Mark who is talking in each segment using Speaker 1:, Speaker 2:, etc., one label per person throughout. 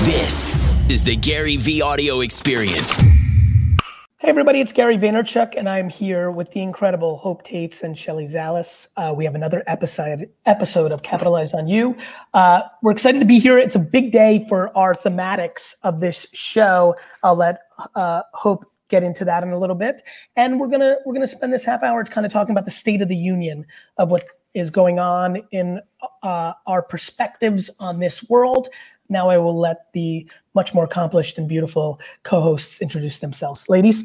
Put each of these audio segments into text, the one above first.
Speaker 1: This is the Gary V Audio Experience.
Speaker 2: Hey everybody, it's Gary Vaynerchuk, and I'm here with the incredible Hope Tates and Shelly Zalis. We have another episode of Capitalize on You. We're excited to be here. It's a big day for our thematics of this show. I'll let Hope get into that in a little bit, and we're gonna spend this half hour kind of talking about the state of the union of what is going on in our perspectives on this world. Now I will let the much more accomplished and beautiful co-hosts introduce themselves. Ladies.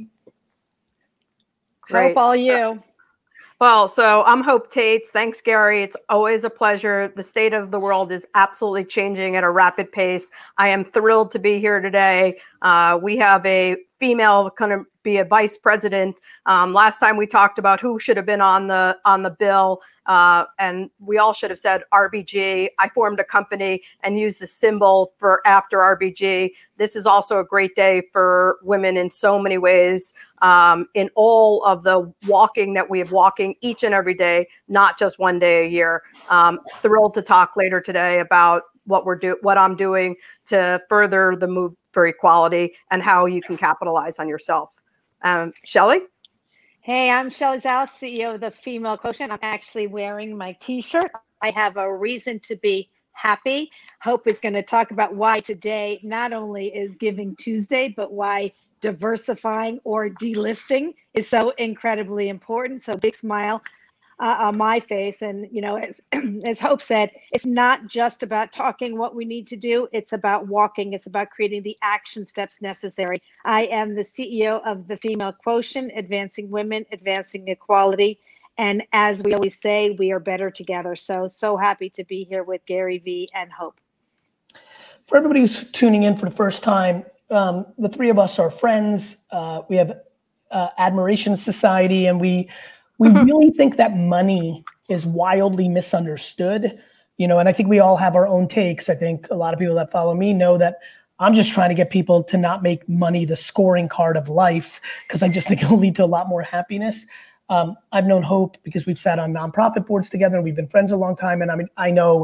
Speaker 3: Great.
Speaker 4: Hope all you.
Speaker 3: Well, so I'm Hope Tates. Thanks, Gary. It's always a pleasure. The state of the world is absolutely changing at a rapid pace. I am thrilled to be here today. We have a female going to be a vice president. Last time we talked about who should have been on the bill, and we all should have said RBG. I formed a company and used the symbol for after RBG. This is also a great day for women in so many ways, in all of the walking that we have walking each and every day, not just one day a year. Thrilled to talk later today about what I'm doing to further the move for equality and how you can capitalize on yourself. Shelly?
Speaker 4: Hey, I'm Shelly Zalis, CEO of the Female Quotient. I'm actually wearing my t-shirt. I have a reason to be happy. Hope is going to talk about why today not only is Giving Tuesday, but why diversifying or delisting is so incredibly important. So big smile on my face. And, you know, as Hope said, it's not just about talking what we need to do. It's about walking. It's about creating the action steps necessary. I am the CEO of the Female Quotient, advancing women, advancing equality. And as we always say, we are better together. So happy to be here with Gary V and Hope.
Speaker 2: For everybody who's tuning in for the first time, the three of us are friends. We have Admiration Society, and we really think that money is wildly misunderstood, you know, and I think we all have our own takes. I think a lot of people that follow me know that I'm just trying to get people to not make money the scoring card of life, because I just think it'll lead to a lot more happiness. I've known Hope because we've sat on nonprofit boards together. We've been friends a long time. And I mean,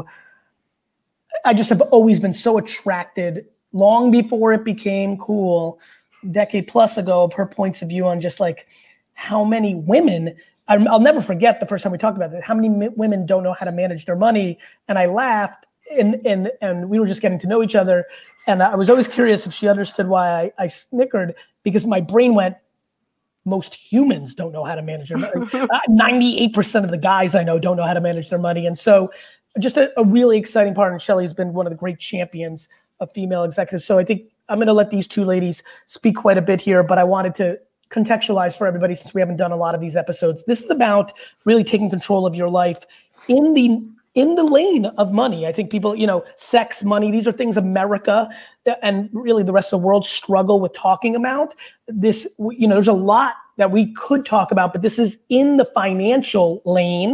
Speaker 2: I just have always been so attracted, long before it became cool, decade plus ago, of her points of view on just like how many women, I'll never forget the first time we talked about it, how many women don't know how to manage their money. And I laughed and we were just getting to know each other. And I was always curious if she understood why I snickered, because my brain went, most humans don't know how to manage their money. 98% of the guys I know don't know how to manage their money. And so just a really exciting part. And Shelly's been one of the great champions of female executives. So I think I'm going to let these two ladies speak quite a bit here, but I wanted to contextualize for everybody, since we haven't done a lot of these episodes. This is about really taking control of your life in the lane of money. I think people, you know, sex, money, these are things America and really the rest of the world struggle with talking about. This, you know, there's a lot that we could talk about, but this is in the financial lane.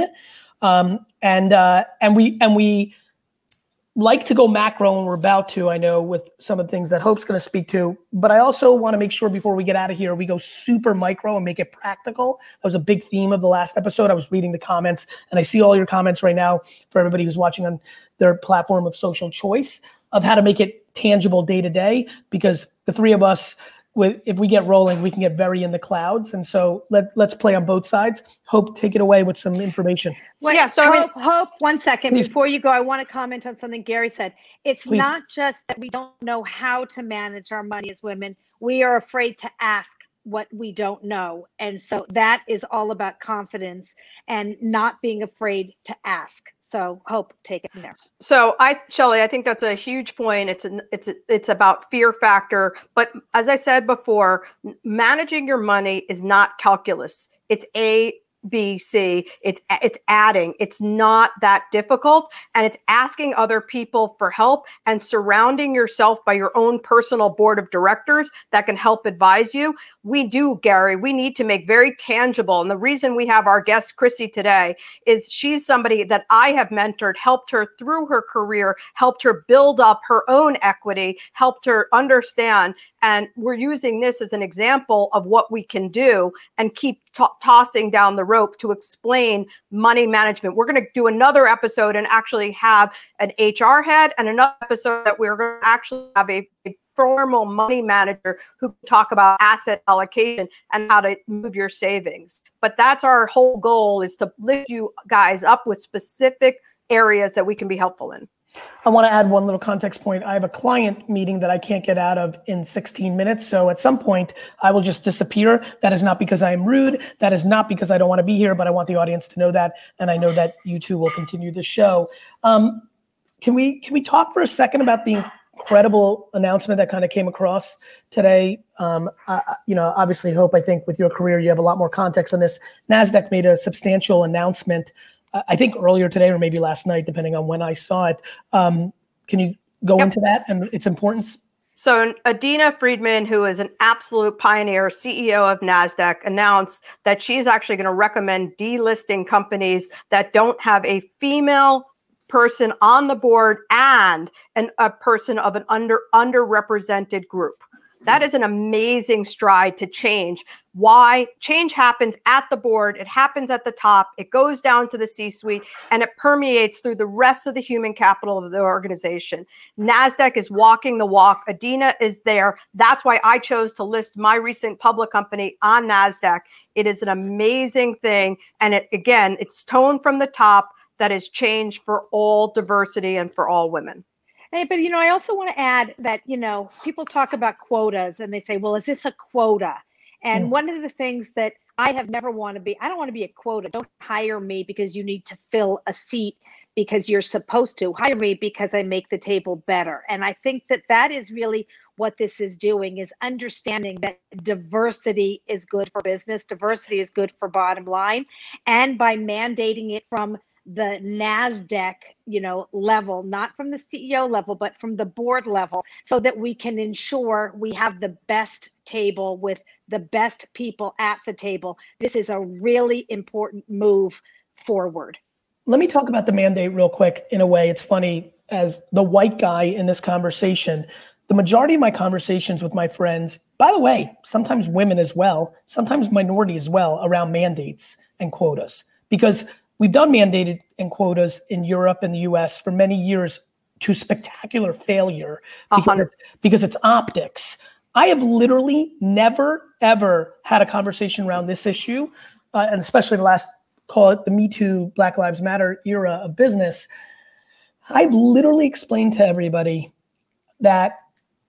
Speaker 2: And we like to go macro, and we're about to, I know, with some of the things that Hope's going to speak to, but I also want to make sure before we get out of here, we go super micro and make it practical. That was a big theme of the last episode. I was reading the comments, and I see all your comments right now for everybody who's watching on their platform of social choice, of how to make it tangible day to day, because the three of us, if we get rolling, we can get very in the clouds. And so let's play on both sides. Hope, take it away with some information.
Speaker 4: Wait,
Speaker 3: Yeah, so
Speaker 4: Hope, 1 second.
Speaker 2: Please.
Speaker 4: Before you go, I want to comment on something Gary said. It's
Speaker 2: Please.
Speaker 4: not just that we don't know how to manage our money as women. We are afraid to ask what we don't know. And so that is all about confidence and not being afraid to ask. So Hope, take it from there.
Speaker 3: So Shelly, I think that's a huge point. It's about fear factor. But as I said before, managing your money is not calculus. It's B, C, it's adding. It's not that difficult, and it's asking other people for help and surrounding yourself by your own personal board of directors that can help advise you. We do, Gary, we need to make very tangible. And the reason we have our guest, Chrissy, today is she's somebody that I have mentored, helped her through her career, helped her build up her own equity, helped her understand. And we're using this as an example of what we can do and keep tossing down the rope to explain money management. We're going to do another episode and actually have an HR head, and another episode that we're going to actually have a formal money manager who can talk about asset allocation and how to move your savings. But that's our whole goal, is to lift you guys up with specific areas that we can be helpful in.
Speaker 2: I want to add one little context point. I have a client meeting that I can't get out of in 16 minutes. So at some point I will just disappear. That is not because I am rude. That is not because I don't want to be here, but I want the audience to know that. And I know that you two will continue the show. Can we talk for a second about the incredible announcement that kind of came across today? Obviously, Hope, I think with your career, you have a lot more context on this. NASDAQ made a substantial announcement, I think earlier today or maybe last night, depending on when I saw it. Can you go into that and its importance?
Speaker 3: So Adena Friedman, who is an absolute pioneer, CEO of NASDAQ, announced that she's actually going to recommend delisting companies that don't have a female person on the board and a person of an underrepresented group. That is an amazing stride to change. Why? Change happens at the board. It happens at the top. It goes down to the C-suite, and it permeates through the rest of the human capital of the organization. NASDAQ is walking the walk. Adena is there. That's why I chose to list my recent public company on NASDAQ. It is an amazing thing. And it's toned from the top. That is change for all diversity and for all women.
Speaker 4: Hey, but I also want to add that, people talk about quotas and they say, well, is this a quota? And one of the things that I have never want to be, I don't want to be a quota. Don't hire me because you need to fill a seat because you're supposed to. Hire me because I make the table better. And I think that is really what this is doing, is understanding that diversity is good for business. Diversity is good for bottom line. And by mandating it from the NASDAQ, level, not from the CEO level, but from the board level, so that we can ensure we have the best table with the best people at the table. This is a really important move forward.
Speaker 2: Let me talk about the mandate real quick. In a way, it's funny, as the white guy in this conversation, the majority of my conversations with my friends, by the way, sometimes women as well, sometimes minority as well, around mandates and quotas, because we've done mandated and quotas in Europe and the US for many years to spectacular failure because it's optics. I have literally never, ever had a conversation around this issue, and especially the last, call it the Me Too, Black Lives Matter era of business. I've literally explained to everybody that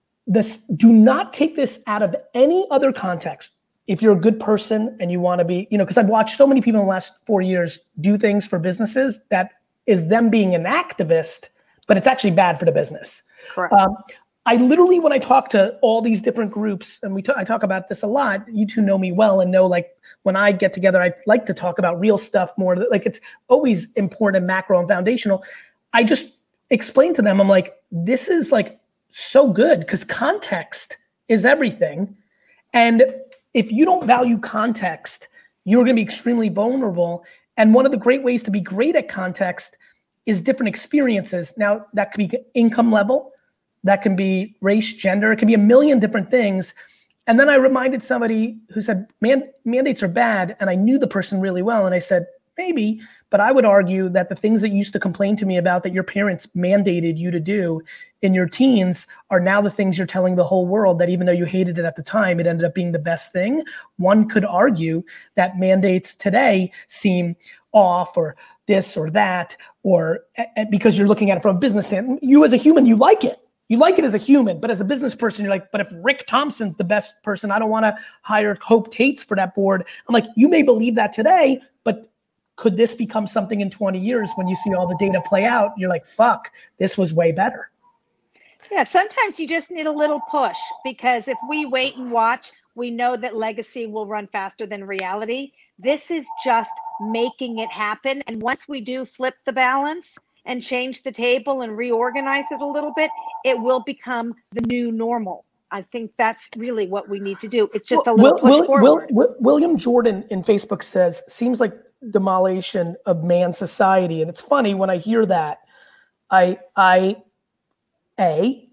Speaker 2: do not take this out of any other context. If you're a good person and you want to be, because I've watched so many people in the last 4 years do things for businesses that is them being an activist, but it's actually bad for the business.
Speaker 3: Correct.
Speaker 2: I literally, when I talk to all these different groups, and I talk about this a lot, you two know me well and know, like, when I get together, I like to talk about real stuff more. Like, it's always important, macro and foundational. I just explain to them, I'm like, this is like so good because context is everything. And if you don't value context, you're going to be extremely vulnerable. And one of the great ways to be great at context is different experiences. Now, that could be income level, that can be race, gender, it can be a million different things. And then I reminded somebody who said, mandates are bad. And I knew the person really well. And I said, maybe, but I would argue that the things that you used to complain to me about that your parents mandated you to do in your teens are now the things you're telling the whole world, that even though you hated it at the time, it ended up being the best thing. One could argue that mandates today seem off or this or that, or because you're looking at it from a business standpoint. You as a human, you like it. You like it as a human, but as a business person, you're like, but if Rick Thompson's the best person, I don't want to hire Hope Tates for that board. I'm like, you may believe that today, but could this become something in 20 years when you see all the data play out? You're like, fuck, this was way better.
Speaker 4: Yeah, sometimes you just need a little push, because if we wait and watch, we know that legacy will run faster than reality. This is just making it happen. And once we do flip the balance and change the table and reorganize it a little bit, it will become the new normal. I think that's really what we need to do. It's just a little push forward.
Speaker 2: William Jordan in Facebook says, seems like demolition of man society. And it's funny when I hear that, I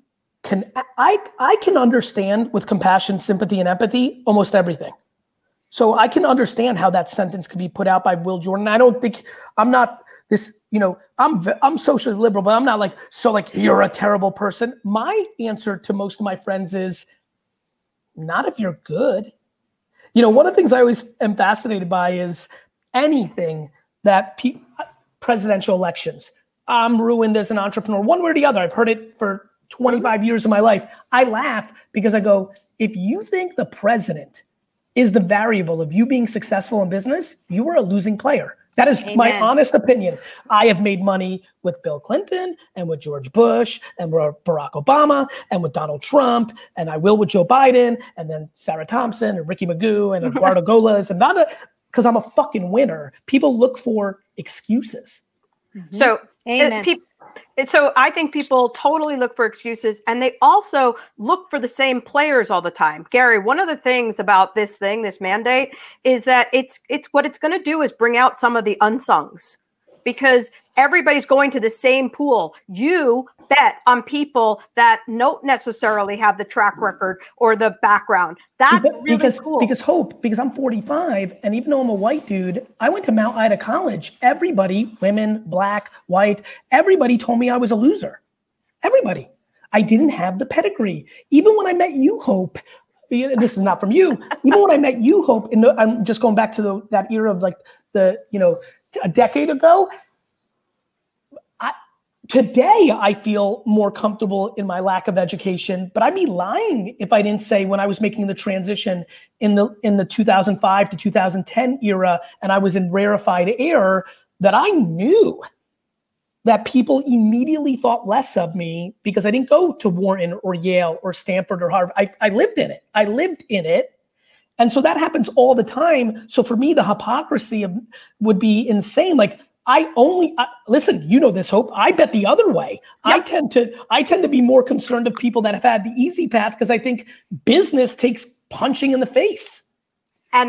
Speaker 2: I can understand with compassion, sympathy, and empathy almost everything. So I can understand how that sentence could be put out by Will Jordan. I don't think I'm not this, I'm socially liberal, but I'm not like, so like you're a terrible person. My answer to most of my friends is not if you're good. One of the things I always am fascinated by is anything that presidential elections. I'm ruined as an entrepreneur, one way or the other. I've heard it for 25 years of my life. I laugh because I go, if you think the president is the variable of you being successful in business, you are a losing player. That is my honest opinion. I have made money with Bill Clinton and with George Bush and with Barack Obama and with Donald Trump, and I will with Joe Biden and then Sarah Thompson and Ricky Magoo and Eduardo Golas, and not because I'm a fucking winner. People look for excuses.
Speaker 3: Mm-hmm. So So I think people totally look for excuses, and they also look for the same players all the time. Gary, one of the things about this mandate, is that it's what it's going to do is bring out some of the unsungs, because everybody's going to the same pool. You bet on people that don't necessarily have the track record or the background. That's really cool. Because
Speaker 2: I'm 45, and even though I'm a white dude, I went to Mount Ida College. Everybody, women, black, white, everybody told me I was a loser. Everybody. I didn't have the pedigree. Even when I met you, Hope, this is not from you. Even when I met you, Hope, I'm just going back to that era of like a decade ago. Today, I feel more comfortable in my lack of education, but I'd be lying if I didn't say when I was making the transition in the 2005 to 2010 era, and I was in rarefied air, that I knew that people immediately thought less of me because I didn't go to Wharton or Yale or Stanford or Harvard. I lived in it. And so that happens all the time. So for me, the hypocrisy would be insane. Like, listen, you know this, Hope. I bet the other way. Yep. I tend to be more concerned of people that have had the easy path, because I think business takes punching in the face.
Speaker 3: And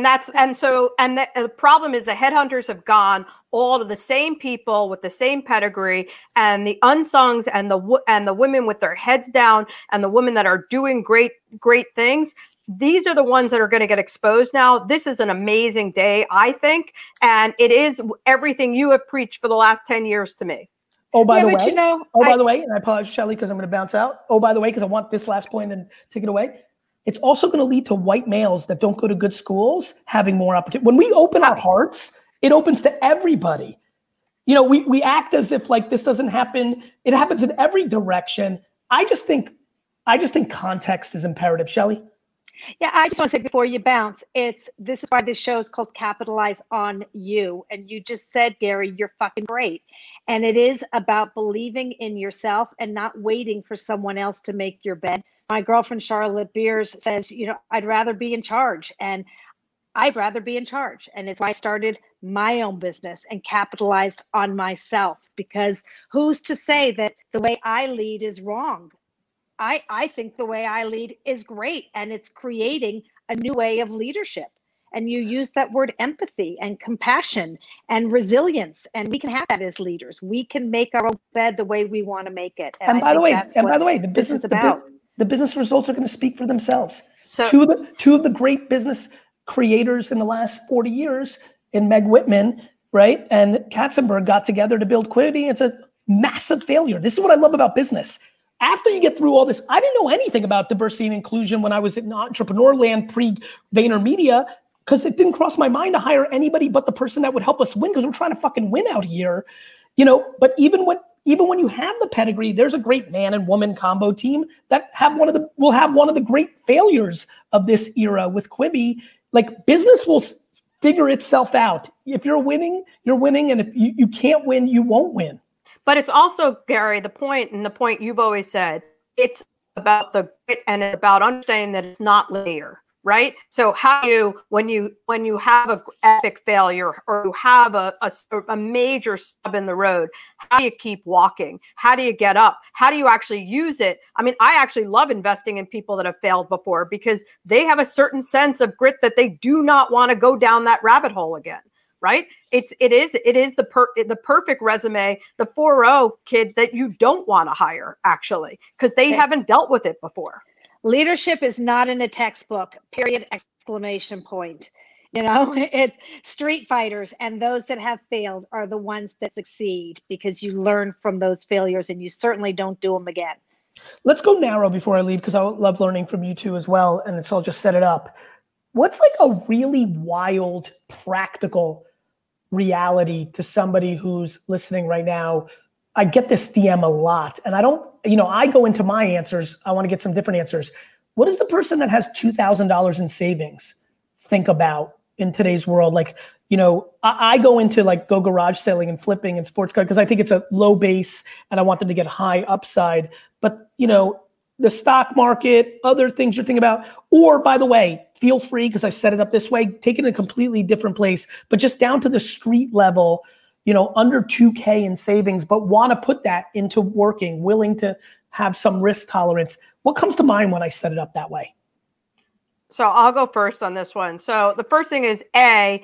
Speaker 3: the problem is the headhunters have gone all to the same people with the same pedigree, and the unsungs and the women with their heads down and the women that are doing great things. These are the ones that are going to get exposed now. This is an amazing day, I think. And it is everything you have preached for the last 10 years to me.
Speaker 2: By the way, and I apologize, Shelly, because I'm going to bounce out. Oh, by the way, because I want this last point and take it away. It's also going to lead to white males that don't go to good schools having more opportunity. When we open our hearts, it opens to everybody. We act as if like this doesn't happen. It happens in every direction. I just think context is imperative, Shelly.
Speaker 4: Yeah, I just want to say before you bounce, this is why this show is called Capitalize on You. And you just said, Gary, you're fucking great. And it is about believing in yourself and not waiting for someone else to make your bed. My girlfriend, Charlotte Beers, says, I'd rather be in charge. And I'd rather be in charge. And it's why I started my own business and capitalized on myself, because who's to say that the way I lead is wrong? I think the way I lead is great, and it's creating a new way of leadership. And you use that word empathy and compassion and resilience, and we can have that as leaders. We can make our own bed the way we want to make it.
Speaker 2: And by the way, the business the business results are going to speak for themselves. So two of the great business creators in the last 40 years, in Meg Whitman, right, and Katzenberg, got together to build Quibi. It's a massive failure. This is what I love about business. After you get through all this, I didn't know anything about diversity and inclusion when I was in entrepreneur land pre-VaynerMedia, because it didn't cross my mind to hire anybody but the person that would help us win, because we're trying to fucking win out here. But even when you have the pedigree, there's a great man and woman combo team that will have one of the great failures of this era with Quibi. Like, business will figure itself out. If you're winning, you're winning. And if you can't win, you won't win.
Speaker 3: But it's also, Gary, the point you've always said, it's about the grit, and it's about understanding that it's not linear, right? So when you have an epic failure, or you have a major stub in the road, how do you keep walking? How do you get up? How do you actually use it? I mean, I actually love investing in people that have failed before, because they have a certain sense of grit that they do not want to go down that rabbit hole again. right? It is the perfect resume, the 4.0 kid that you don't want to hire, actually, because they haven't dealt with it before.
Speaker 4: Leadership is not in a textbook, period, exclamation point. It's street fighters, and those that have failed are the ones that succeed because you learn from those failures and you certainly don't do them again.
Speaker 2: Let's go narrow before I leave, because I love learning from you two as well. And so I'll just set it up. What's like a really wild, practical reality to somebody who's listening right now? I get this DM a lot, and I go into my answers. I want to get some different answers. What does the person that has $2,000 in savings think about in today's world? Like, I go into like go garage selling and flipping and sports car because I think it's a low base and I want them to get high upside. But, the stock market, other things you're thinking about, or by the way, feel free, because I set it up this way, take it in a completely different place, but just down to the street level, under 2K in savings, but want to put that into working, willing to have some risk tolerance. What comes to mind when I set it up that way?
Speaker 3: So I'll go first on this one. So the first thing is that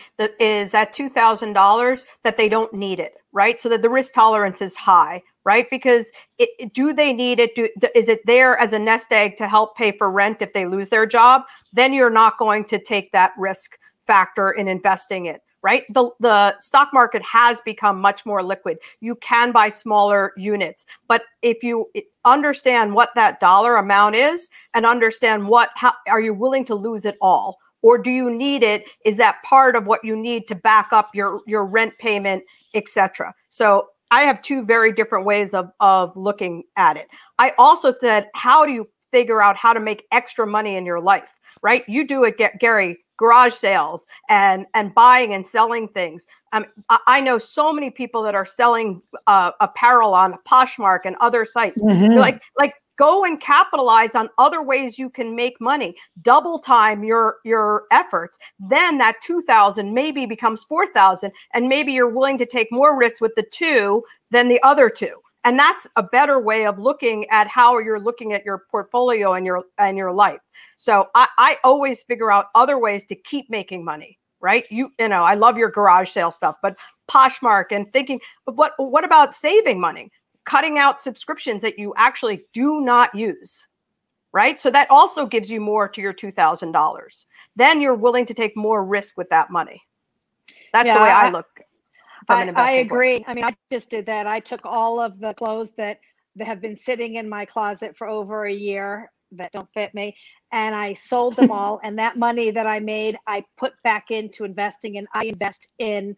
Speaker 3: $2,000 that they don't need it, right? So that the risk tolerance is high, right? Because do they need it? Is it there as a nest egg to help pay for rent if they lose their job? Then you're not going to take that risk factor in investing it. Right? The stock market has become much more liquid. You can buy smaller units, but if you understand what that dollar amount is and understand how are you willing to lose it all? Or do you need it? Is that part of what you need to back up your rent payment, etc.? So I have two very different ways of looking at it. I also said, how do you figure out how to make extra money in your life, right? You do it, Gary, garage sales and buying and selling things. I know so many people that are selling apparel on Poshmark and other sites.
Speaker 2: Mm-hmm.
Speaker 3: Like go and capitalize on other ways you can make money. Double time your efforts. Then that 2,000 maybe becomes 4,000, and maybe you're willing to take more risks with the two than the other two. And that's a better way of looking at how you're looking at your portfolio and your life. So I always figure out other ways to keep making money, right? I love your garage sale stuff, but Poshmark and thinking, but what about saving money? Cutting out subscriptions that you actually do not use, right? So that also gives you more to your $2,000. Then you're willing to take more risk with that money. That's the way I look.
Speaker 4: I agree. I mean, I just did that. I took all of the clothes that have been sitting in my closet for over a year that don't fit me, and I sold them all. And that money that I made, I put back into investing, and I invest in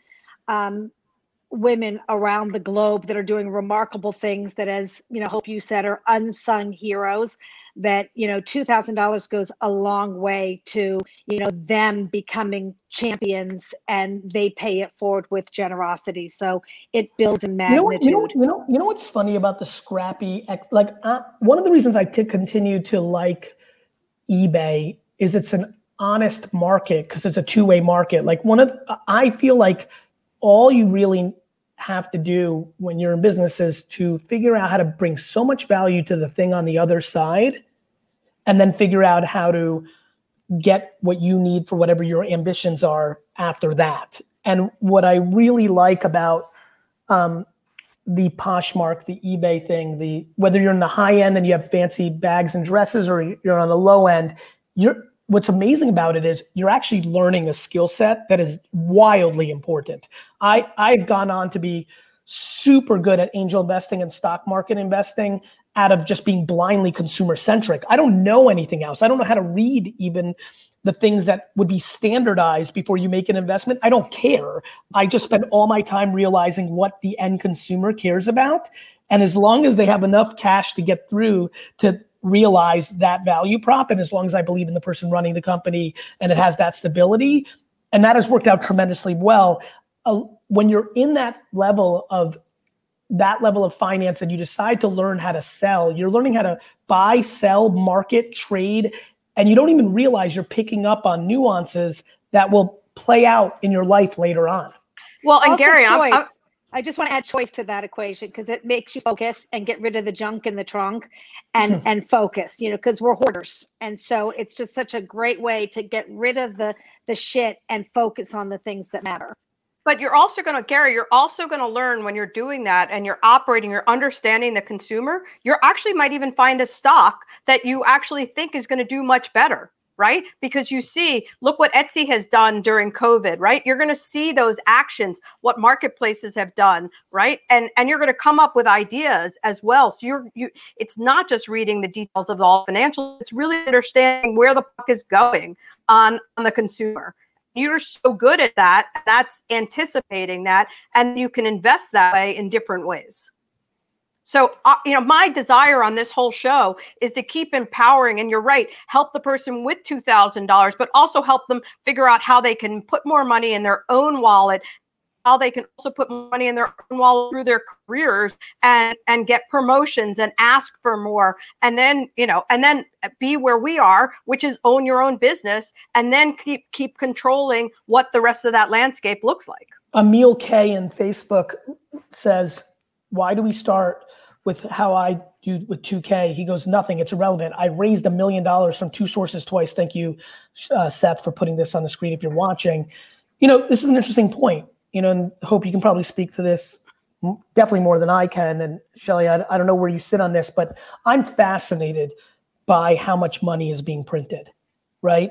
Speaker 4: women around the globe that are doing remarkable things that, as Hope, you said, are unsung heroes. That $2,000 goes a long way to them becoming champions, and they pay it forward with generosity. So it builds in magnitude.
Speaker 2: You know what's funny about the scrappy, one of the reasons I continue to like eBay is it's an honest market, because it's a two-way market. I feel like all you really have to do when you're in business is to figure out how to bring so much value to the thing on the other side, and then figure out how to get what you need for whatever your ambitions are after that. And what I really like about the Poshmark, the eBay thing, whether you're in the high end and you have fancy bags and dresses, or you're on the low end, what's amazing about it is you're actually learning a skill set that is wildly important. I've gone on to be super good at angel investing and stock market investing out of just being blindly consumer centric. I don't know anything else. I don't know how to read even the things that would be standardized before you make an investment. I don't care. I just spend all my time realizing what the end consumer cares about. And as long as they have enough cash to get through to realize that value prop, and as long as I believe in the person running the company and it has that stability, and that has worked out tremendously well. When you're in that level of finance and you decide to learn how to sell, you're learning how to buy, sell, market, trade, and you don't even realize you're picking up on nuances that will play out in your life later on.
Speaker 3: Well, and
Speaker 4: also,
Speaker 3: Gary,
Speaker 4: I just want to add choice to that equation, because it makes you focus and get rid of the junk in the trunk and focus, because we're hoarders. And so it's just such a great way to get rid of the shit and focus on the things that matter.
Speaker 3: But you're also going to, Gary, you're also going to learn when you're doing that and you're operating, you're understanding the consumer, you're actually might even find a stock that you actually think is going to do much better, right? Because you see, look what Etsy has done during COVID, right? You're going to see those actions, what marketplaces have done, right? And you're going to come up with ideas as well. So it's not just reading the details of all financials, it's really understanding where the puck is going on the consumer. You're so good at that. That's anticipating that, and you can invest that way in different ways. So, my desire on this whole show is to keep empowering, and you're right, help the person with $2,000, but also help them figure out how they can put more money in their own wallet, how they can also put money in their own wallet through their careers and get promotions and ask for more. And then, and then be where we are, which is own your own business, and then keep controlling what the rest of that landscape looks like.
Speaker 2: Emil K in Facebook says, why do we start with how I do with 2K? He goes, nothing, it's irrelevant. I raised $1 million from two sources twice. Thank you, Seth, for putting this on the screen if you're watching. This is an interesting point. And Hope, you can probably speak to this definitely more than I can. And Shelly, I don't know where you sit on this, but I'm fascinated by how much money is being printed, right?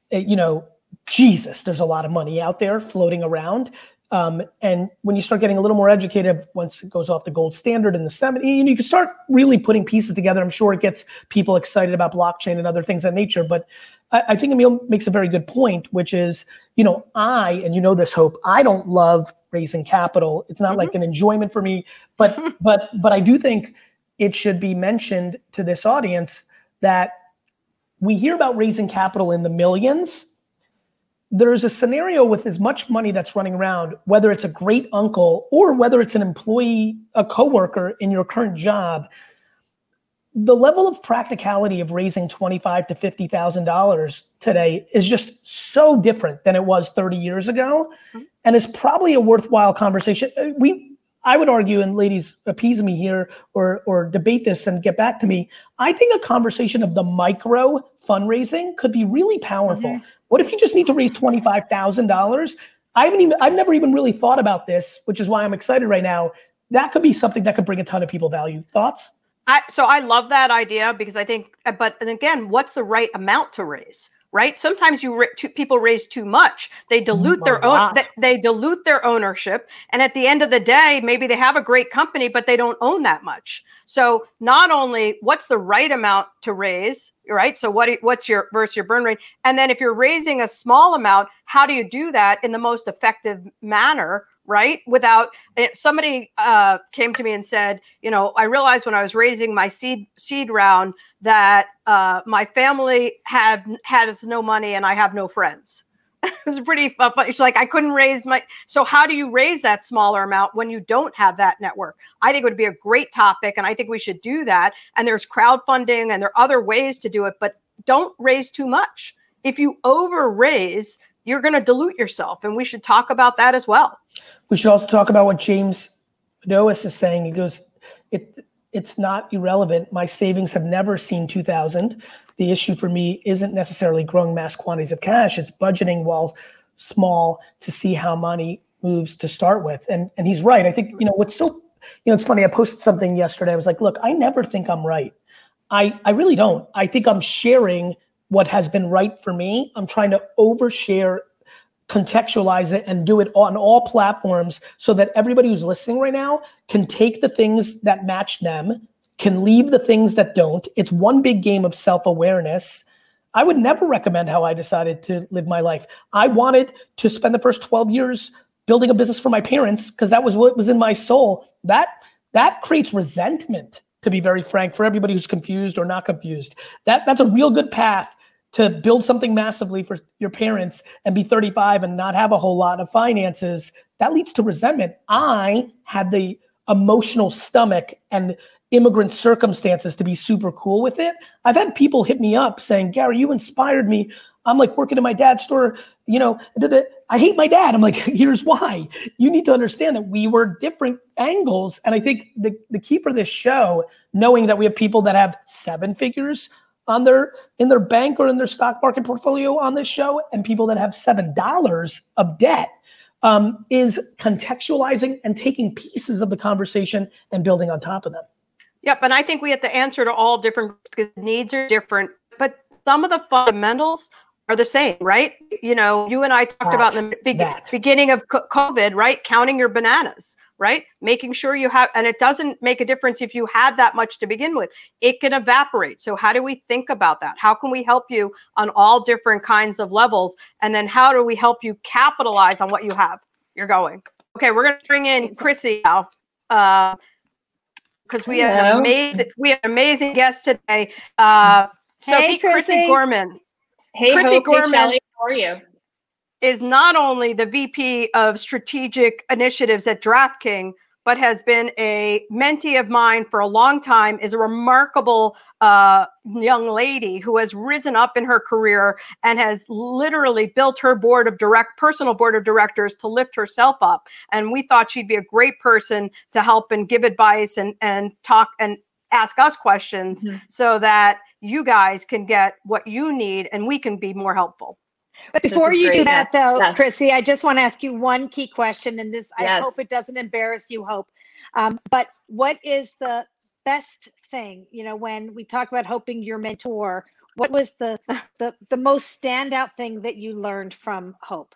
Speaker 2: Jesus, there's a lot of money out there floating around. And when you start getting a little more educated, once it goes off the gold standard in the 70s, you can start really putting pieces together. I'm sure it gets people excited about blockchain and other things of that nature. But I think Emil makes a very good point, which is, and this, Hope, I don't love raising capital. It's not like an enjoyment for me, but I do think it should be mentioned to this audience that we hear about raising capital in the millions. There's a scenario with as much money that's running around, whether it's a great uncle or whether it's an employee, a coworker in your current job, the level of practicality of raising $25,000 to $50,000 today is just so different than it was 30 years ago, and is probably a worthwhile conversation. I would argue, and ladies, appease me here or debate this and get back to me. I think a conversation of the micro fundraising could be really powerful. What if you just need to raise $25,000? I've never even really thought about this, which is why I'm excited right now. That could be something that could bring a ton of people value. Thoughts?
Speaker 3: So I love that idea because I think, but again, what's the right amount to raise, right? Sometimes people raise too much. They dilute their own. They dilute their ownership, and at the end of the day, maybe they have a great company, but they don't own that much. So not only what's the right amount to raise, right? So what's your versus your burn rate, and then if you're raising a small amount, how do you do that in the most effective manner? Right? Without somebody came to me and said, I realized when I was raising my seed round that my family has no money and I have no friends. It was pretty fun. She's like, I couldn't raise so how do you raise that smaller amount when you don't have that network? I think it would be a great topic, and I think we should do that. And there's crowdfunding and there are other ways to do it, but don't raise too much. If you over raise, you're going to dilute yourself, and we should talk about that as well.
Speaker 2: We should also talk about what James Dois is saying. He goes, it's not irrelevant. My savings have never seen 2,000. The issue for me isn't necessarily growing mass quantities of cash. It's budgeting while small to see how money moves to start with. And he's right. I think, what's so, it's funny. I posted something yesterday. I was like, look, I never think I'm right. I really don't. I think I'm sharing what has been right for me. I'm trying to overshare, contextualize it, and do it on all platforms so that everybody who's listening right now can take the things that match them, can leave the things that don't. It's one big game of self-awareness. I would never recommend how I decided to live my life. I wanted to spend the first 12 years building a business for my parents because that was what was in my soul. That creates resentment, to be very frank, for everybody who's confused or not confused. That's a real good path to build something massively for your parents and be 35 and not have a whole lot of finances. That leads to resentment. I had the emotional stomach and immigrant circumstances to be super cool with it. I've had people hit me up saying, Gary, you inspired me. I'm like working in my dad's store, I hate my dad. I'm like, here's why. You need to understand that we were different angles. And I think the key for this show, knowing that we have people that have 7 figures in their bank or in their stock market portfolio on this show, and people that have $7 of debt. is contextualizing and taking pieces of the conversation and building on top of them.
Speaker 3: Yep. And I think we have to answer to all different, because needs are different, but some of the fundamentals are the same, right? You know, you and I talked about in the beginning of COVID, right? Counting your bananas, right? Making sure you have, and it doesn't make a difference if you had that much to begin with, it can evaporate. So how do we think about that? How can we help you on all different kinds of levels? And then how do we help you capitalize on what you have? You're going. Okay, we're going to bring in Chrissy now. Because we have an amazing guest today.
Speaker 4: Hey,
Speaker 3: Chrissy Gorman.
Speaker 5: Hey,
Speaker 3: Chrissy Gorman,
Speaker 5: Shelley, how are you?
Speaker 3: Is not only the VP of Strategic Initiatives at DraftKings, but has been a mentee of mine for a long time, is a remarkable young lady who has risen up in her career and has literally built her personal board of directors to lift herself up. And we thought she'd be a great person to help and give advice and talk and ask us questions so that you guys can get what you need and we can be more helpful.
Speaker 4: But before you do that, though, Chrissy, I just want to ask you one key question, and this, I hope it doesn't embarrass you, Hope. But what is the best thing, you know, when we talk about hoping your mentor, what was the most standout thing that you learned from Hope?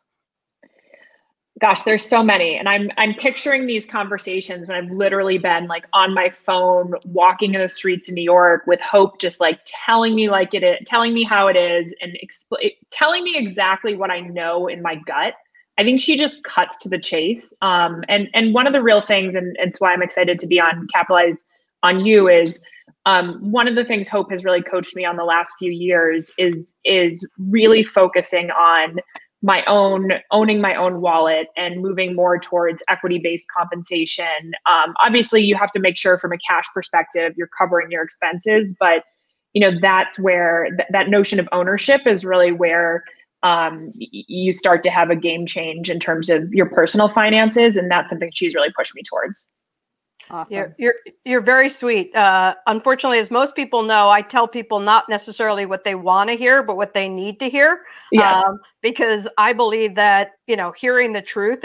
Speaker 5: Gosh, there's so many. And I'm picturing these conversations when I've literally been like on my phone, walking in the streets of New York with Hope, just like telling me like it is, telling me how it is, and telling me exactly what I know in my gut. I think she just cuts to the chase. And one of the real things, and it's why I'm excited to be on Capitalize on You, is one of the things Hope has really coached me on the last few years is really focusing on owning my own wallet and moving more towards equity-based compensation. Obviously you have to make sure from a cash perspective, you're covering your expenses, but you know, that's where that notion of ownership is really where you start to have a game change in terms of your personal finances. And that's something she's really pushed me towards.
Speaker 3: Awesome. You're very sweet. Unfortunately, as most people know, I tell people not necessarily what they want to hear, but what they need to hear.
Speaker 5: Yes.
Speaker 3: Because I believe that, you know, hearing the truth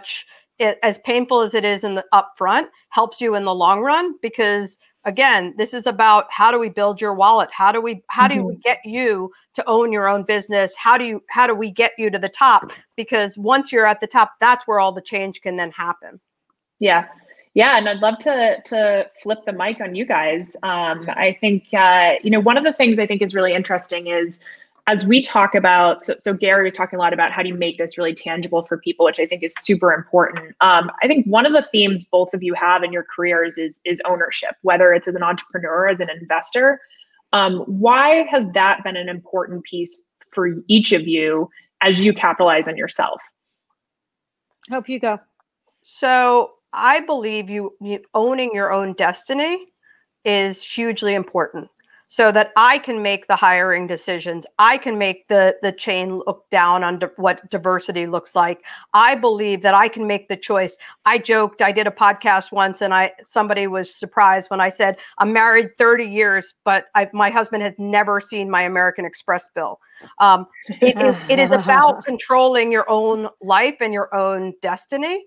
Speaker 3: as painful as it is in the upfront helps you in the long run. Because again, this is about how do we build your wallet? How do we get you to own your own business? How do we get you to the top? Because once you're at the top, that's where all the change can then happen.
Speaker 5: Yeah. Yeah, and I'd love to flip the mic on you guys. I think, you know, one of the things I think is really interesting is as we talk about, so Gary was talking a lot about how do you make this really tangible for people, which I think is super important. I think one of the themes both of you have in your careers is ownership, whether it's as an entrepreneur, as an investor. Why has that been an important piece for each of you as you capitalize on yourself?
Speaker 4: Hope you go.
Speaker 3: So I believe you owning your own destiny is hugely important so that I can make the hiring decisions. I can make the chain look down on what diversity looks like. I believe that I can make the choice. I joked, I did a podcast once and somebody was surprised when I said, I'm married 30 years, but my husband has never seen my American Express bill. It is about controlling your own life and your own destiny.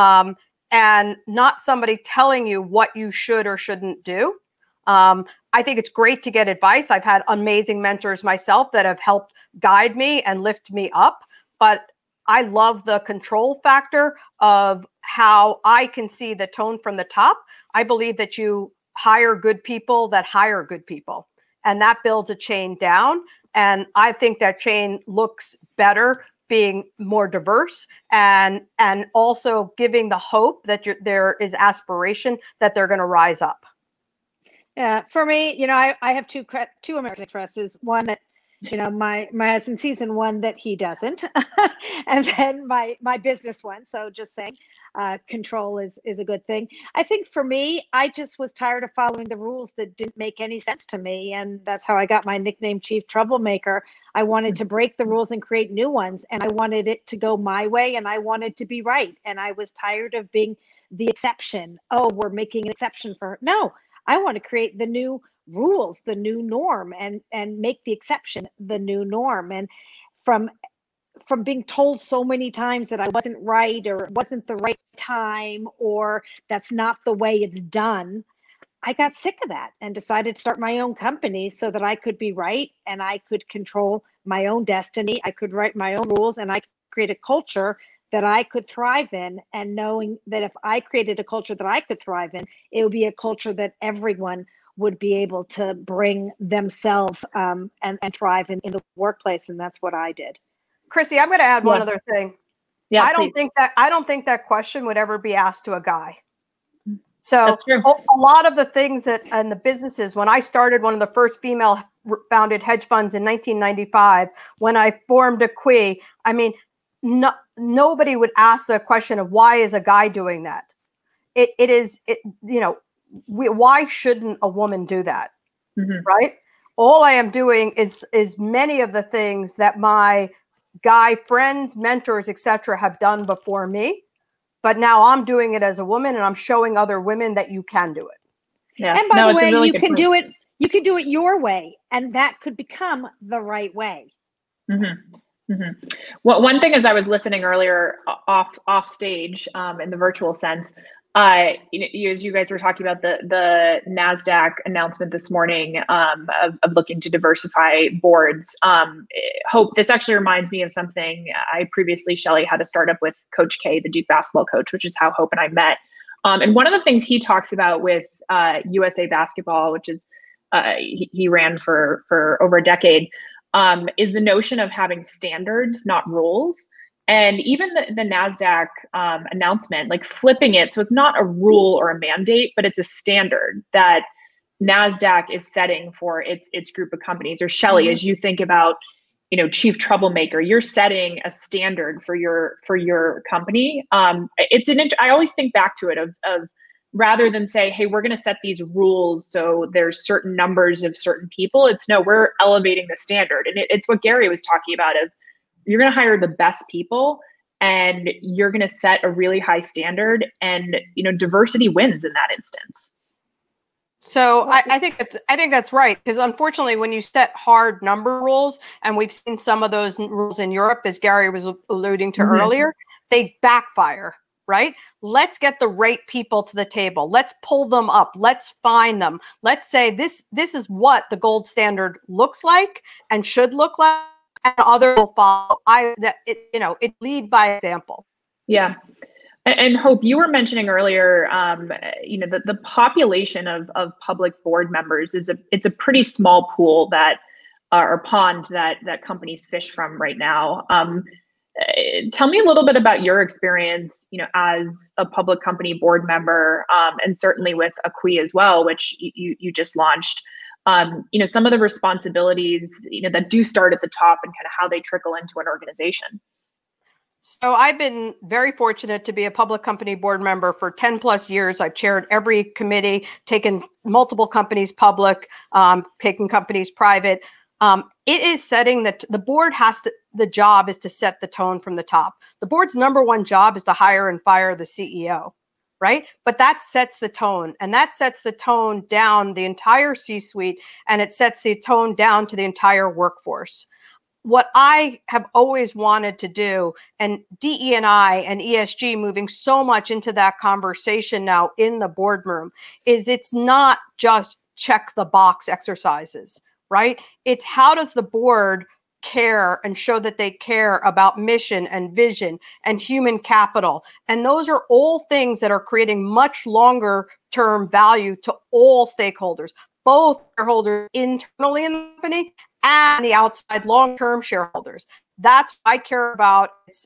Speaker 3: And not somebody telling you what you should or shouldn't do. I think it's great to get advice. I've had amazing mentors myself that have helped guide me and lift me up. But I love the control factor of how I can see the tone from the top. I believe that you hire good people that hire good people, and that builds a chain down. And I think that chain looks better being more diverse and also giving the hope that there is aspiration that they're going to rise up.
Speaker 4: Yeah, for me, you know, I have two American Expresses. One that, you know, my husband sees, and one that he doesn't, and then my business one. So just saying, control is a good thing. I think for me, I just was tired of following the rules that didn't make any sense to me, and that's how I got my nickname, Chief Troublemaker. I wanted to break the rules and create new ones, and I wanted it to go my way, and I wanted to be right, and I was tired of being the exception. Oh, we're making an exception for her. No. I want to create the new rules, the new norm, and make the exception the new norm. And from from being told so many times that I wasn't right, or it wasn't the right time, or that's not the way it's done, I got sick of that and decided to start my own company so that I could be right and I could control my own destiny. I could write my own rules and I could create a culture that I could thrive in. And knowing that if I created a culture that I could thrive in, it would be a culture that everyone would be able to bring themselves and thrive in the workplace. And that's what I did.
Speaker 3: Chrissy, I'm going to add one other thing.
Speaker 5: Yeah,
Speaker 3: I don't think that question would ever be asked to a guy. So a lot of the things that and the businesses, when I started one of the first female founded hedge funds in 1995, when I formed Acquis, I mean, nobody would ask the question of why is a guy doing that? Why shouldn't a woman do that? Mm-hmm. Right? All I am doing is many of the things that my guy friends, mentors, etc., have done before me. But now I'm doing it as a woman, and I'm showing other women that you can do it.
Speaker 4: Yeah. And by the way, really you can do it. You can do it your way, and that could become the right way.
Speaker 5: Mm-hmm. Mm-hmm. Well, one thing as I was listening earlier off stage in the virtual sense, as you guys were talking about the NASDAQ announcement this morning of looking to diversify boards. Hope, this actually reminds me of something I previously, Shelly, had a startup with Coach K, the Duke basketball coach, which is how Hope and I met. And one of the things he talks about with USA Basketball, which is he ran for over a decade, is the notion of having standards, not rules. And even the NASDAQ announcement, like flipping it, so it's not a rule or a mandate, but it's a standard that NASDAQ is setting for its group of companies. Or Shelly, as you think about, chief troublemaker, you're setting a standard for your company. I always think back to it of rather than say, hey, we're going to set these rules so there's certain numbers of certain people. It's no, we're elevating the standard, and it's what Gary was talking about of. You're going to hire the best people and you're going to set a really high standard, and, diversity wins in that instance.
Speaker 3: So I think that's right. Because unfortunately, when you set hard number rules, and we've seen some of those rules in Europe, as Gary was alluding to earlier, they backfire, right? Let's get the right people to the table. Let's pull them up. Let's find them. Let's say this is what the gold standard looks like and should look like. And others will follow. It lead by example.
Speaker 5: Yeah, and Hope, you were mentioning earlier, the population of public board members it's a pretty small pool or pond that companies fish from right now. Tell me a little bit about your experience, as a public company board member, and certainly with Acquis as well, which you just launched. Some of the responsibilities, that do start at the top and kind of how they trickle into an organization.
Speaker 3: So I've been very fortunate to be a public company board member for 10 plus years. I've chaired every committee, taken multiple companies public, taken companies private. It is setting that the board the job is to set the tone from the top. The board's number one job is to hire and fire the CEO. Right? But that sets the tone, and that sets the tone down the entire C-suite, and it sets the tone down to the entire workforce. What I have always wanted to do, and DE&I and ESG moving so much into that conversation now in the boardroom, is it's not just check the box exercises, right? It's how does the board care and show that they care about mission and vision and human capital. And those are all things that are creating much longer term value to all stakeholders, both shareholders internally in the company and the outside long-term shareholders. That's what I care about. It's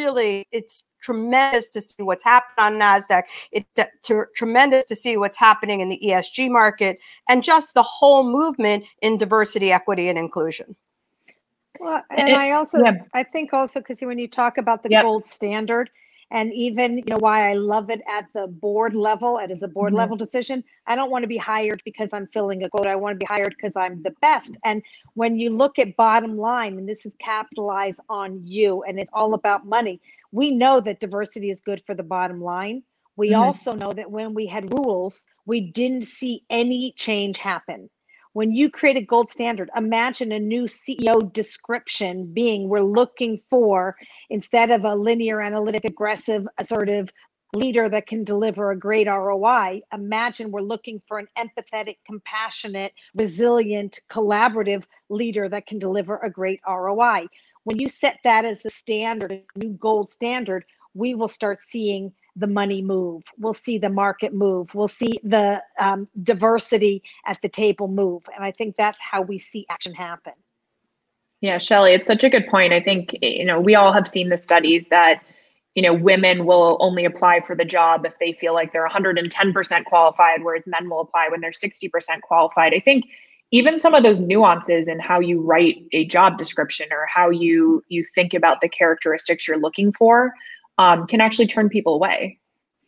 Speaker 3: tremendous to see what's happened on NASDAQ. It's tremendous to see what's happening in the ESG market and just the whole movement in diversity, equity, and inclusion.
Speaker 4: Well, and I think also, because when you talk about the gold standard, and even, why I love it at the board level, and as a board level decision, I don't want to be hired because I'm filling a quota. I want to be hired because I'm the best. And when you look at bottom line, and this is capitalized on you, and it's all about money, we know that diversity is good for the bottom line. We also know that when we had rules, we didn't see any change happen. When you create a gold standard, imagine a new CEO description being we're looking for, instead of a linear, analytic, aggressive, assertive leader that can deliver a great ROI, imagine we're looking for an empathetic, compassionate, resilient, collaborative leader that can deliver a great ROI. When you set that as the standard, a new gold standard, we will start seeing the money move. We'll see the market move. We'll see the diversity at the table move. And I think that's how we see action happen.
Speaker 5: Yeah, Shelley, it's such a good point. I think, we all have seen the studies that, women will only apply for the job if they feel like they're 110% qualified, whereas men will apply when they're 60% qualified. I think even some of those nuances in how you write a job description or how you think about the characteristics you're looking for can actually turn people away.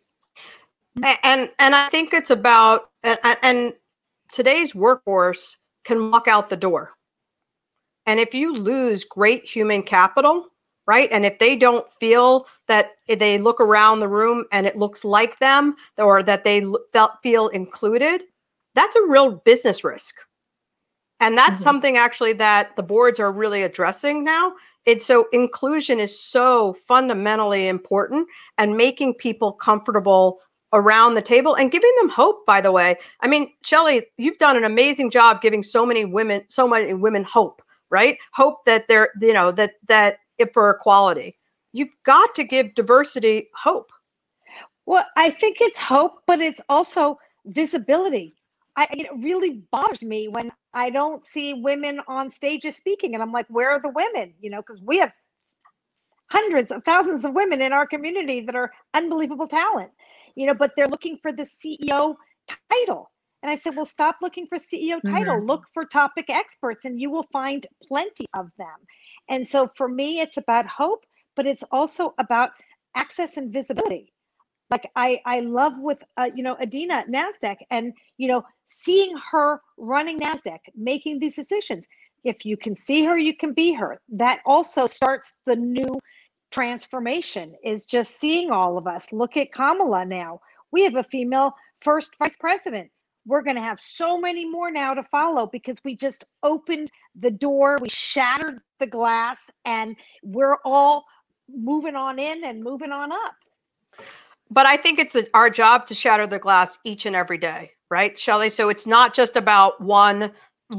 Speaker 3: And I think it's about, and today's workforce can walk out the door. And if you lose great human capital, right? And if they don't feel that they look around the room and it looks like them, or that they feel included, that's a real business risk. And that's something actually that the boards are really addressing now. And so inclusion is so fundamentally important, and making people comfortable around the table and giving them hope, by the way. I mean, Shelley, you've done an amazing job giving so many women hope, right? Hope that they're, that if for equality, you've got to give diversity hope.
Speaker 4: Well, I think it's hope, but it's also visibility. It really bothers me when I don't see women on stages speaking, and I'm like, where are the women? Because we have hundreds of thousands of women in our community that are unbelievable talent, but they're looking for the CEO title. And I said, well, stop looking for CEO title, look for topic experts, and you will find plenty of them. And so for me, it's about hope, but it's also about access and visibility. Like I love with, Adina at NASDAQ, and, seeing her running NASDAQ, making these decisions. If you can see her, you can be her. That also starts the new transformation, is just seeing all of us. Look at Kamala now. We have a female first vice president. We're going to have so many more now to follow, because we just opened the door. We shattered the glass, and we're all moving on in and moving on up.
Speaker 3: But I think it's our job to shatter the glass each and every day, right, Shelley? So it's not just about one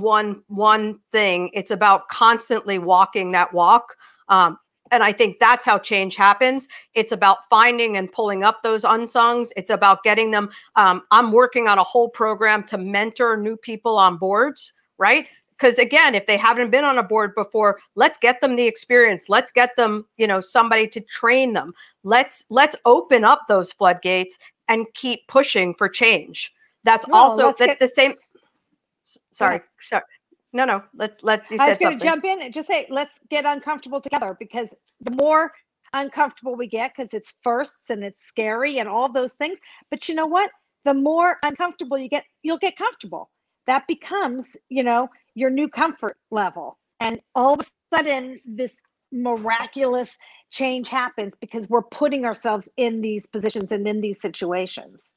Speaker 3: thing. It's about constantly walking that walk. And I think that's how change happens. It's about finding and pulling up those unsungs. It's about getting them. I'm working on a whole program to mentor new people on boards, right? Because again, if they haven't been on a board before, let's get them the experience. Let's get them, somebody to train them. Let's open up those floodgates and keep pushing for change. That's the same. Sorry. No. Let you said something.
Speaker 4: I was going to jump in and just say, let's get uncomfortable together, because the more uncomfortable we get, because it's firsts and it's scary and all those things. But you know what? The more uncomfortable you get, you'll get comfortable. That becomes, your new comfort level. And all of a sudden, this miraculous change happens, because we're putting ourselves in these positions and in these situations.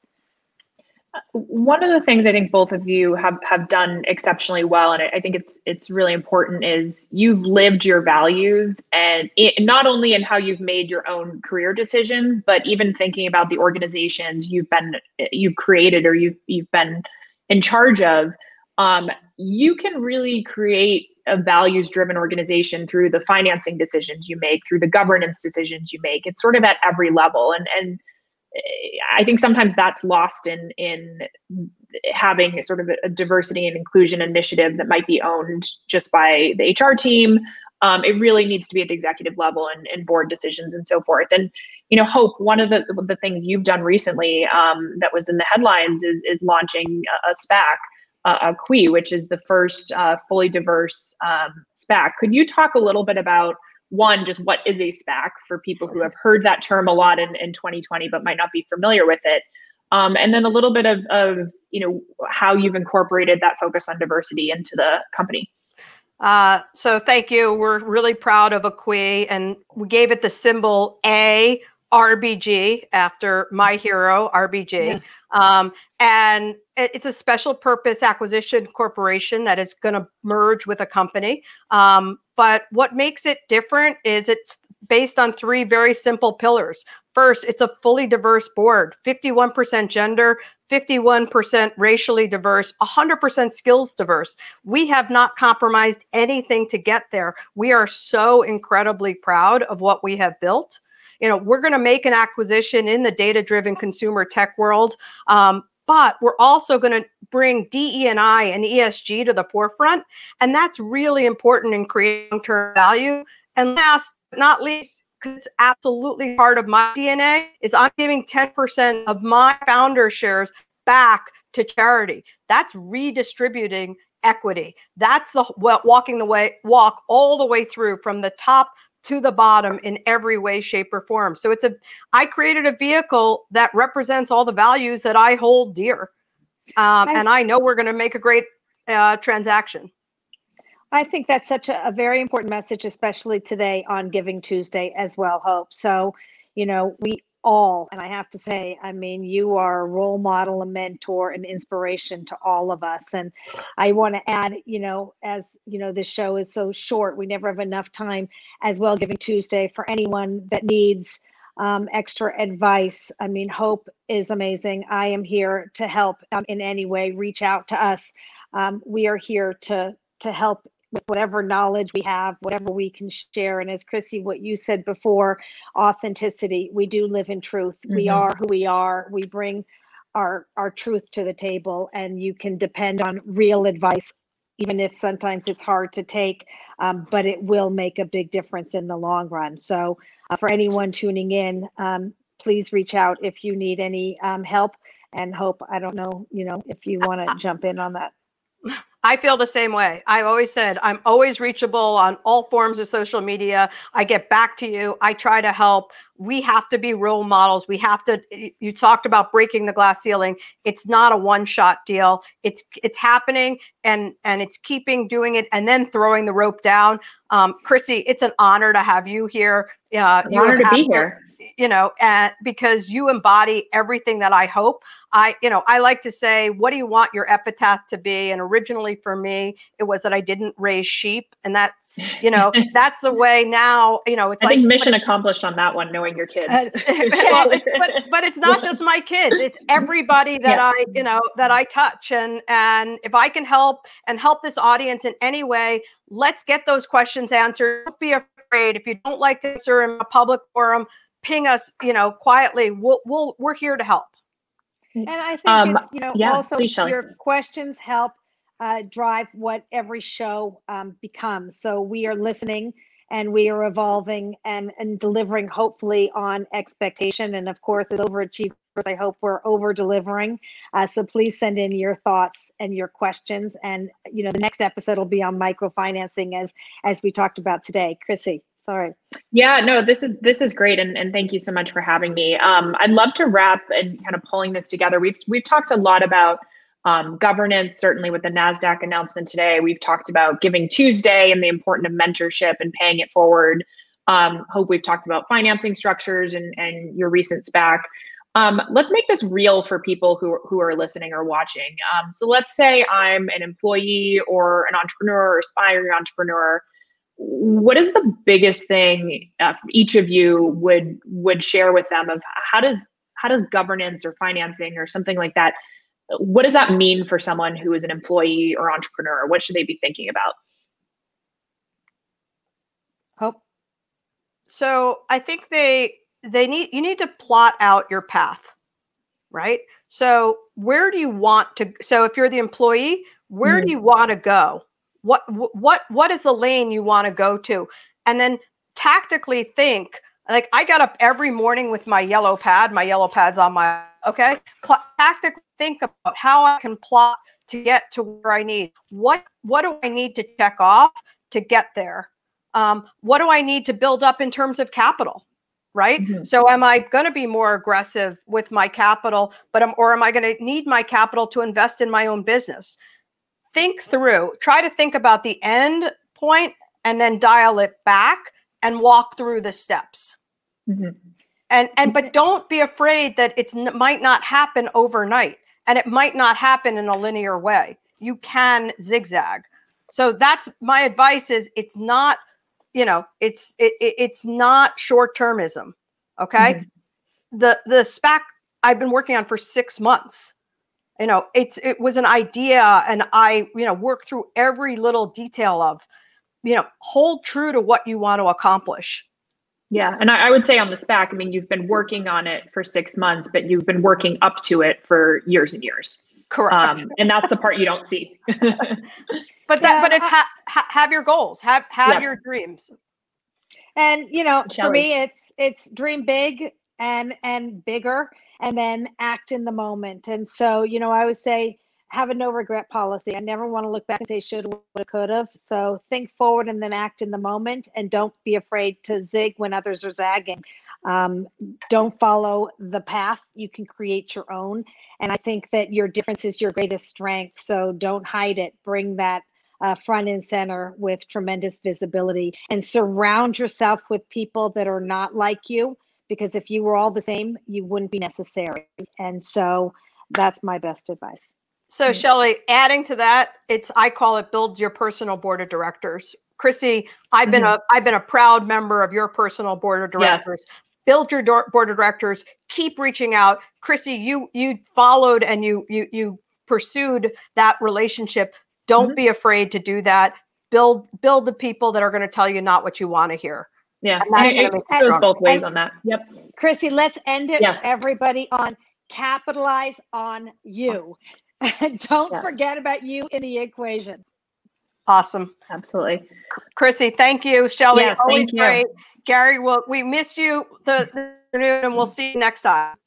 Speaker 5: One of the things I think both of you have done exceptionally well, and I think it's really important, is you've lived your values, and not only in how you've made your own career decisions, but even thinking about the organizations you've created or you've been in charge of. You can really create a values-driven organization through the financing decisions you make, through the governance decisions you make. It's sort of at every level, and I think sometimes that's lost in having sort of a diversity and inclusion initiative that might be owned just by the HR team. It really needs to be at the executive level and board decisions and so forth. And Hope, one of the things you've done recently that was in the headlines is launching a SPAC. Qui, which is the first fully diverse SPAC. Could you talk a little bit about, one, just what is a SPAC for people who have heard that term a lot in 2020 but might not be familiar with it, and then a little bit of how you've incorporated that focus on diversity into the company. So
Speaker 3: thank you. We're really proud of Qui, and we gave it the symbol A. RBG, after my hero, RBG. Yeah. And it's a special purpose acquisition corporation that is going to merge with a company. But what makes it different is it's based on 3 very simple pillars. First, it's a fully diverse board, 51% gender, 51% racially diverse, 100% skills diverse. We have not compromised anything to get there. We are so incredibly proud of what we have built. You know, we're going to make an acquisition in the data-driven consumer tech world, but we're also going to bring DE&I and ESG to the forefront, and that's really important in creating long-term value. And last but not least, because it's absolutely part of my DNA, is I'm giving 10% of my founder shares back to charity. That's redistributing equity. That's the walk all the way through from the top to the bottom in every way, shape, or form. So I created a vehicle that represents all the values that I hold dear. And I know we're going to make a great transaction.
Speaker 4: I think that's such a very important message, especially today on Giving Tuesday as well, Hope. So, you know, we all, and I have to say, I mean, you are a role model, a mentor, an inspiration to all of us. And I want to add, you know, as you know, this show is so short, we never have enough time as well, Giving Tuesday, for anyone that needs extra advice. I mean, Hope is amazing. I am here to help in any way. Reach out to us. We are here to help with whatever knowledge we have, whatever we can share. And as Chrissy, what you said before, authenticity, we do live in truth. Mm-hmm. We are who we are. We bring our truth to the table, and you can depend on real advice, even if sometimes it's hard to take, but it will make a big difference in the long run. So for anyone tuning in, please reach out if you need any help. And Hope, I don't know, you know, if you want to jump in on that.
Speaker 3: I feel the same way. I've always said I'm always reachable on all forms of social media. I get back to you. I try to help. We have to be role models. We have to, you talked about breaking the glass ceiling. It's not a one-shot deal. It's happening, and it's keeping doing it and then throwing the rope down. Chrissy, it's an honor to have you here.
Speaker 5: Honor to be here.
Speaker 3: You know, because you embody everything that I hope. I like to say, what do you want your epitaph to be? And originally for me, it was that I didn't raise sheep. And that's, you know, that's the way now, you know, it's
Speaker 5: I think mission accomplished on that one, knowing your kids.
Speaker 3: Well, but it's not just my kids. It's everybody that that I touch. And if I can help this audience in any way, let's get those questions answered. Don't be afraid. If you don't like to answer in a public forum, ping us, you know, quietly. We're here to help.
Speaker 4: And I think it's, you know, also
Speaker 5: please,
Speaker 4: your questions help drive what every show becomes. So we are listening, and we are evolving and delivering, hopefully, on expectation. And of course, as overachievers, I hope we're over delivering. So please send in your thoughts and your questions. And, you know, the next episode will be on microfinancing as we talked about today. Chrissy. Sorry.
Speaker 5: Yeah, no, this is great. And thank you so much for having me. I'd love to wrap and kind of pulling this together. We've talked a lot about governance, certainly with the NASDAQ announcement today. We've talked about Giving Tuesday and the importance of mentorship and paying it forward. Hope we've talked about financing structures and your recent SPAC. Let's make this real for people who are listening or watching. So let's say I'm an employee or an entrepreneur or aspiring entrepreneur. What is the biggest thing each of you would share with them of how does governance or financing or something like that, what does that mean for someone who is an employee or entrepreneur? What should they be thinking about?
Speaker 4: Hope.
Speaker 3: So I think you need to plot out your path, right? So where do you want to, so if you're the employee, where do you want to go? What is the lane you want to go to? And then tactically think, like, I got up every morning with my yellow pad's on my, okay? Tactically think about how I can plot to get to where I need. What do I need to check off to get there? What do I need to build up in terms of capital? Right? Mm-hmm. So am I going to be more aggressive with my capital, or am I going to need my capital to invest in my own business? Think through, try to think about the end point and then dial it back and walk through the steps.
Speaker 4: Mm-hmm.
Speaker 3: But don't be afraid that might not happen overnight, and it might not happen in a linear way. You can zigzag. So that's my advice is it's not, it's not short-termism. Okay. The SPAC I've been working on for 6 months. It was an idea, and I, worked through every little detail of, hold true to what you want to accomplish.
Speaker 5: Yeah. And I would say on the SPAC, I mean, you've been working on it for 6 months, but you've been working up to it for years and years.
Speaker 3: Correct.
Speaker 5: And that's the part you don't see.
Speaker 3: But it's have your goals, have your dreams.
Speaker 4: And,
Speaker 5: Shelley.
Speaker 4: for me, it's dream big and bigger, and then act in the moment. And so, I always say, have a no regret policy. I never want to look back and say should, would, could have. So think forward and then act in the moment, and don't be afraid to zig when others are zagging. Don't follow the path. You can create your own. And I think that your difference is your greatest strength. So don't hide it. Bring that front and center with tremendous visibility, and surround yourself with people that are not like you, because if you were all the same, you wouldn't be necessary. And so that's my best advice.
Speaker 3: So Shelley, adding to that, I call it build your personal board of directors. Chrissy, I've been a proud member of your personal board of directors. Yes. Build your board of directors. Keep reaching out. Chrissy, you followed and you pursued that relationship. Don't be afraid to do that. Build the people that are going to tell you not what you want to hear.
Speaker 5: Yeah, and it goes both ways on that. Yep.
Speaker 4: Chrissy, let's end it, everybody, on capitalize on you. Don't forget about you in the equation.
Speaker 3: Awesome.
Speaker 5: Absolutely.
Speaker 3: Chrissy, thank you. Shelley, always great.
Speaker 5: You.
Speaker 3: Gary, we missed you the afternoon, and we'll see you next time.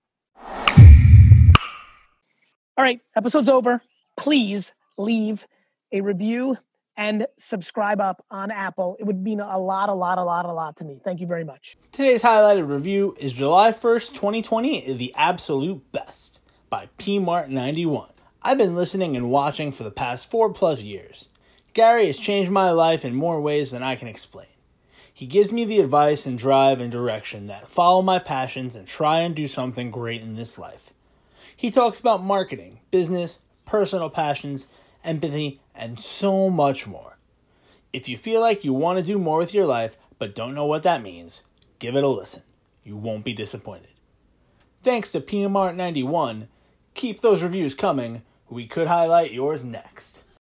Speaker 2: All right, episode's over. Please leave a review and subscribe up on Apple. It would mean a lot to me. Thank you very much.
Speaker 6: Today's highlighted review is July 1st, 2020, The Absolute Best by PMart91. I've been listening and watching for the past 4+ years. Gary has changed my life in more ways than I can explain. He gives me the advice and drive and direction that follow my passions and try and do something great in this life. He talks about marketing, business, personal passions, empathy, and so much more. If you feel like you want to do more with your life but don't know what that means, give it a listen. You won't be disappointed. Thanks to PMart91. Keep those reviews coming. We could highlight yours next.